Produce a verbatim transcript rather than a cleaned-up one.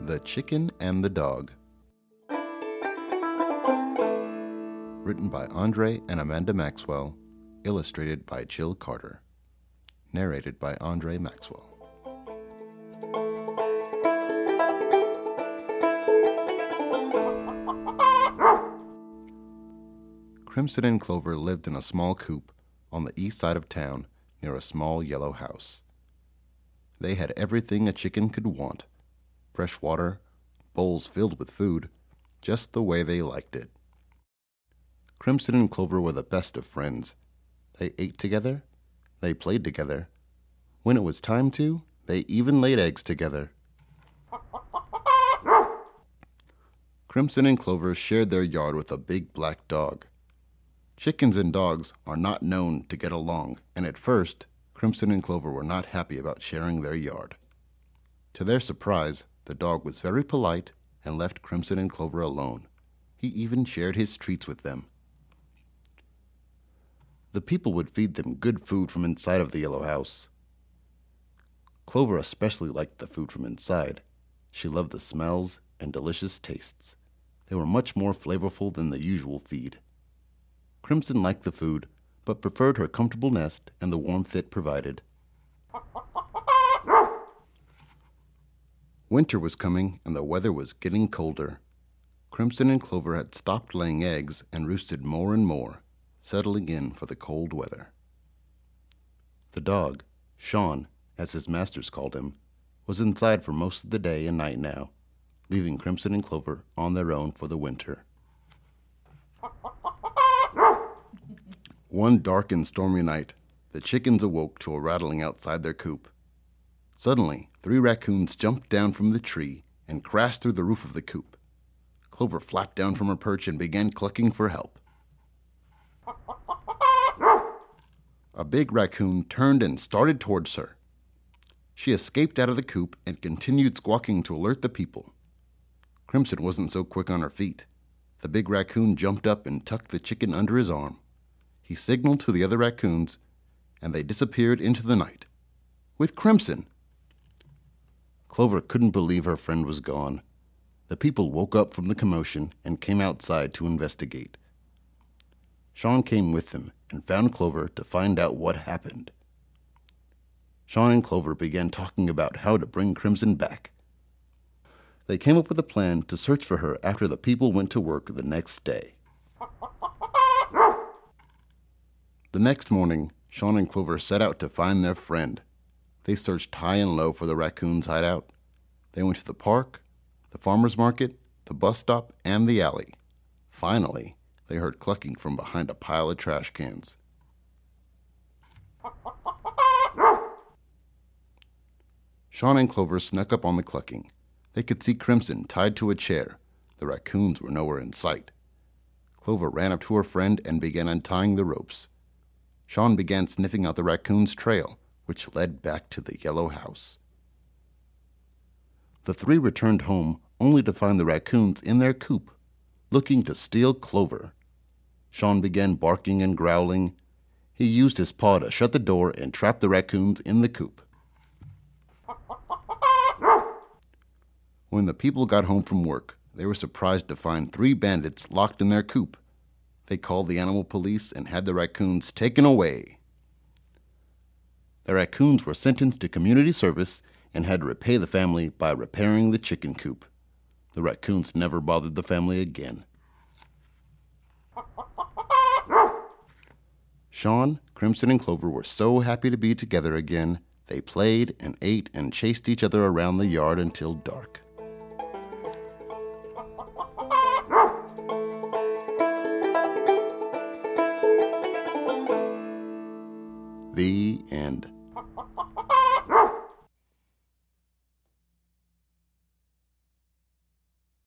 The Chicken and the Dog. Written by Andre and Amanda Maxwell, illustrated by Jill Carter. Narrated by Andre Maxwell. Crimson and Clover lived in a small coop on the east side of town near a small yellow house. They had everything a chicken could want: fresh water, bowls filled with food, just the way they liked it. Crimson and Clover were the best of friends. They ate together, they played together. When it was time to, they even laid eggs together. Crimson and Clover shared their yard with a big black dog. Chickens and dogs are not known to get along, and at first, Crimson and Clover were not happy about sharing their yard. To their surprise, the dog was very polite and left Crimson and Clover alone. He even shared his treats with them. The people would feed them good food from inside of the yellow house. Clover especially liked the food from inside. She loved the smells and delicious tastes. They were much more flavorful than the usual feed. Crimson liked the food, but preferred her comfortable nest and the warmth it provided. Winter was coming and the weather was getting colder. Crimson and Clover had stopped laying eggs and roosted more and more, settling in for the cold weather. The dog, Sean, as his masters called him, was inside for most of the day and night now, leaving Crimson and Clover on their own for the winter. One dark and stormy night, the chickens awoke to a rattling outside their coop. Suddenly, three raccoons jumped down from the tree and crashed through the roof of the coop. Clover flapped down from her perch and began clucking for help. A big raccoon turned and started towards her. She escaped out of the coop and continued squawking to alert the people. Crimson wasn't so quick on her feet. The big raccoon jumped up and tucked the chicken under his arm. He signaled to the other raccoons, and they disappeared into the night. With Crimson! Clover couldn't believe her friend was gone. The people woke up from the commotion and came outside to investigate. Sean came with them and found Clover to find out what happened. Sean and Clover began talking about how to bring Crimson back. They came up with a plan to search for her after the people went to work the next day. The next morning, Sean and Clover set out to find their friend. They searched high and low for the raccoon's hideout. They went to the park, the farmer's market, the bus stop, and the alley. Finally, they heard clucking from behind a pile of trash cans. Sean and Clover snuck up on the clucking. They could see Crimson tied to a chair. The raccoons were nowhere in sight. Clover ran up to her friend and began untying the ropes. Sean began sniffing out the raccoon's trail, which led back to the yellow house. The three returned home only to find the raccoons in their coop, looking to steal Clover. Sean began barking and growling. He used his paw to shut the door and trap the raccoons in the coop. When the people got home from work, they were surprised to find three bandits locked in their coop. They called the animal police and had the raccoons taken away. The raccoons were sentenced to community service and had to repay the family by repairing the chicken coop. The raccoons never bothered the family again. Sean, Crimson, and Clover were so happy to be together again, they played and ate and chased each other around the yard until dark. The end.